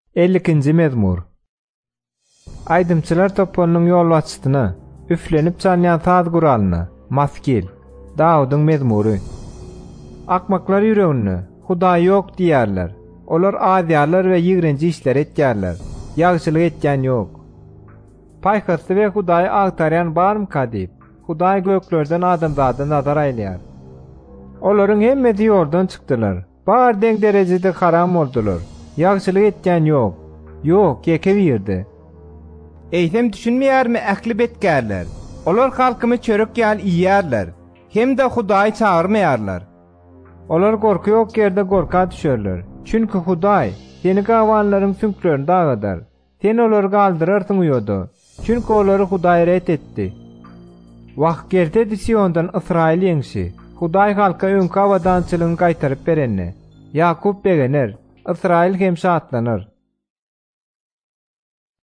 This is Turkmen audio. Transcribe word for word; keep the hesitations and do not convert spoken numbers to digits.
ellikinji mezmur. Aydymçylar topolunyň ýolbaşçysyna, üflenip çalýan saz guralyna, maskil, Dawudyň mezmury. Akmaklar ýüreginde Hudaý ýok diýerler. Olar aýdýarlar we ýigrenji işler etýärler. Ýagşylyk etýän ýok. Paýhasy we Hudaý agtaryan barmy kadip? Hudaý göklerden adamzady nazar aýlýar. Olaryň hemmesi ýoldan çykdylar. Bar deň derejede haram boldular. Ýagşylyk etýän ýok. Ýok, ýeke birdi. Eýsem düşünmeýärmi ähli betgärler? Olar halkymy çörek ýal iýýärler. Hem de Hudaý çağırmaýarlar. Olar gorky ýok ýerde gorka düşerler. Çünki Hudaý seni gawanlaryň sünklerini dağıdar. Sen olary galdyrarsyň uýada. Çünki olary Hudaý ret etdi. Wagt geldi Siondan Israil ýeňşi. Hudaý halka öňki awadançylygyny gaýtaryp berenne. Yakup begener, Israil hem şatlanır.